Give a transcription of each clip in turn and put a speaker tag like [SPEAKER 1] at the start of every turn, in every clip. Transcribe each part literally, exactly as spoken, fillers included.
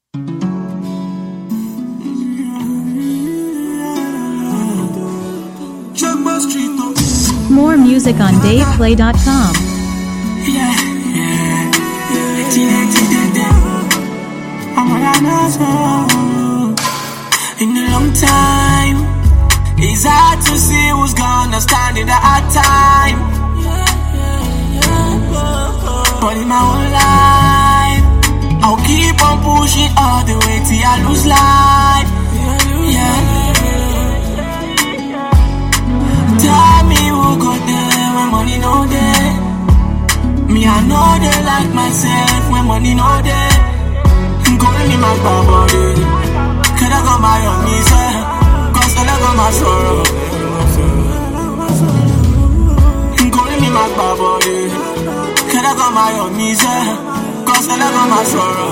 [SPEAKER 1] More music on dave play dot com.
[SPEAKER 2] Yeah, yeah, in a long time, it's hard to see who's gonna stand in the hard time. But in my whole life, I'll keep on pushing all the way till I lose life. Yeah. Tell me who go there when money no there. Me I know they like myself when money no there. Go in my body, can I go my own music? Cause I never my sorrow. Go in my body, can I go my own music? Cause I never my sorrow.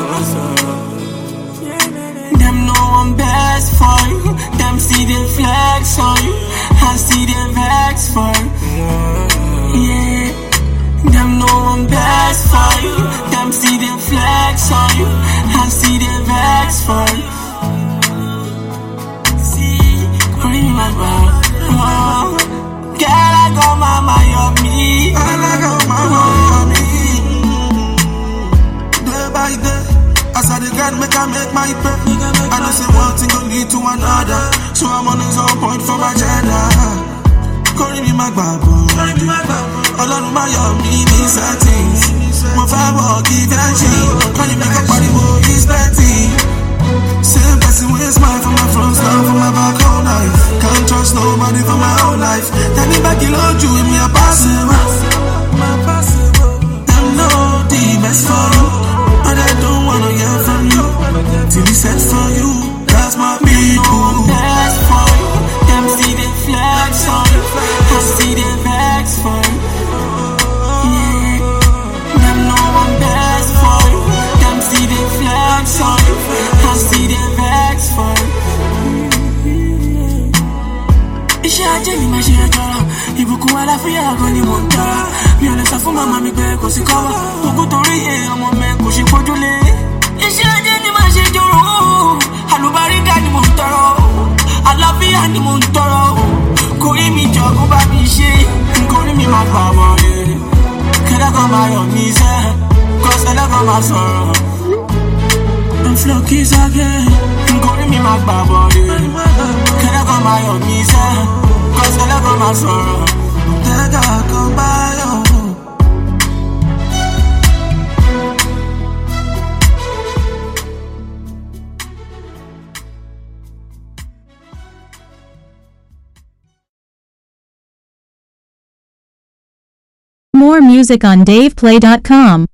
[SPEAKER 2] Them know I'm best for you. Them see the flex on you. I see the vex for you. Yeah. Them know I'm best for you. Them see the flex on you. I see the vex for you. See, bring my back. Oh, girl, I got mama, you're me. Girl, I got mama, you're me. Day by day, as I the God make I make my pay. I know say one thing gon' lead to another, so I'm on his own point for my agenda. Calling me my babo, Ọlọ́run má yọ mí ní settings. Mo fẹ́ wọ give and shit. Calling me up pariwo is plenty. Same person wey smile for my front, smile for my back all life. Can't trust nobody for my whole life. Tell me back you love you with me a passing. Them know the best for you, and I don't wanna hear from you till he said for you. That's my people. Best for you. Them see the flex on you. I see the vex for you. Yeah. Them know I'm best for you. Them see the flex on you. I see the vex for you. Iṣẹ́ ajé ni màá ṣe ẹjọ́ rà. Ìbùkún aláfíà gan ni mò ń tọ́ra. Mi ò lè sọ fún màmá mi pé kò sí kọ́wọ́. Ogún torí ẹ̀ ọmọ mi kò ṣe gbójúlé. Iṣẹ́ ajé ni màá ṣe jòrò. Àlùbáríkà ni mò ń tọrọ. Àlàáfíà ni mò ń tọrọ. Kò rí mi jọ kó bá mi ṣe. Kò rí mi máa gbà wọlé. Kẹ́lẹ́kọ̀ọ́ máa yọ̀ mí sẹ́. Kọ́sẹ́lẹ́kọ̀ọ́ máa sọ̀rọ̀. I'm flow kiss again. Kò rí mi máa gbà wọlé. Kẹ́lẹ́kọ̀ọ́ máa yọ̀ mí sẹ́. Kọ́sẹ́lẹ́kọ̀ọ́ máa sọ̀rọ̀. Kẹ́lẹ́kọ̀ọ́ bá yọ̀.
[SPEAKER 1] More music on dave play dot com.